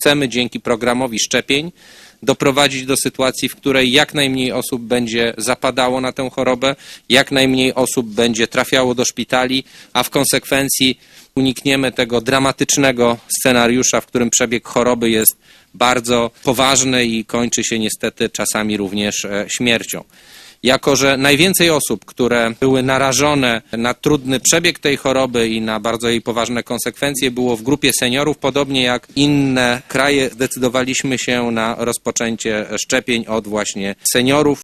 chcemy dzięki programowi szczepień doprowadzić do sytuacji, w której jak najmniej osób będzie zapadało na tę chorobę, jak najmniej osób będzie trafiało do szpitali, a w konsekwencji unikniemy tego dramatycznego scenariusza, w którym przebieg choroby jest bardzo poważny i kończy się niestety czasami również śmiercią. Jako że najwięcej osób, które były narażone na trudny przebieg tej choroby i na bardzo jej poważne konsekwencje, było w grupie seniorów, podobnie jak inne kraje, zdecydowaliśmy się na rozpoczęcie szczepień od właśnie seniorów.